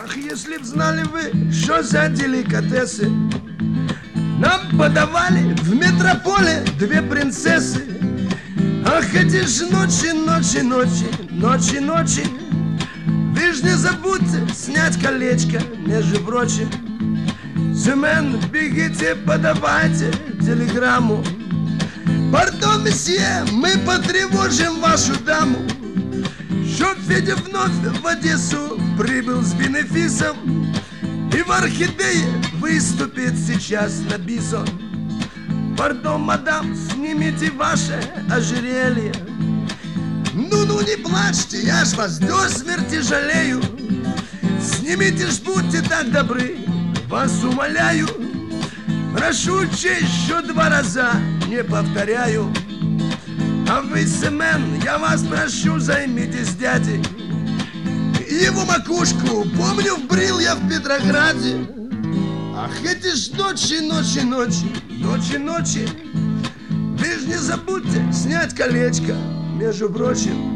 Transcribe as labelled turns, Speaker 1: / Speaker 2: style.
Speaker 1: Ах, если б знали вы, что за деликатесы нам подавали в метрополе две принцессы. Ах, эти ж ночи, ночи, ночи, ночи, ночи. Вы ж не забудьте снять колечко, между прочим. Семен, бегите, подавайте телеграмму. Пардон, месье, мы потревожим вашу даму. Чтоб Федя вновь в Одессу прибыл с бенефисом и в Орхидее выступит сейчас на бison. Пардон, мадам, снимите ваше ожерелье. Ну, не плачьте, я ж вас до смерти жалею. Снимите ж, будьте так добры, вас умоляю. Прошу учесть, что 2 раза не повторяю. А вы, Семен, я вас прошу, займитесь дядей. Его макушку, помню, вбрил я в Петрограде. Ах, эти ж ночи, ночи, ночи, ночи, ночи. Вы ж не забудьте снять колечко, между прочим.